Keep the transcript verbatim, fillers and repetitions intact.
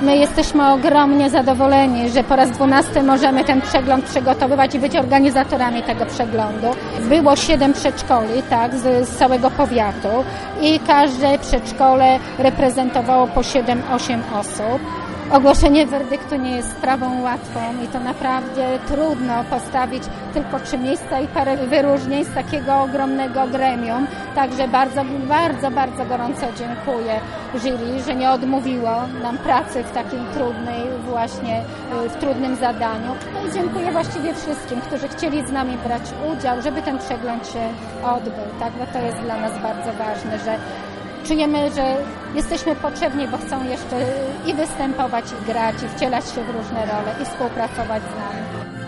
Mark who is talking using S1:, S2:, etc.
S1: My jesteśmy ogromnie zadowoleni, że po raz dwunasty możemy ten przegląd przygotowywać i być organizatorami tego przeglądu. Było siedem przedszkoli, tak, z, z całego powiatu i każde przedszkole reprezentowało po siedem osiem osób. Ogłoszenie werdyktu nie jest sprawą łatwą i to naprawdę trudno postawić tylko trzy miejsca i parę wyróżnień z takiego ogromnego gremium. Także bardzo, bardzo, bardzo gorąco dziękuję jury, że nie odmówiło nam pracy w takiej trudnej właśnie, w trudnym zadaniu. No i dziękuję właściwie wszystkim, którzy chcieli z nami brać udział, żeby ten przegląd się odbył, tak? Bo to jest dla nas bardzo ważne, że czujemy, że jesteśmy potrzebni, bo chcą jeszcze i występować, i grać, i wcielać się w różne role, i współpracować z nami.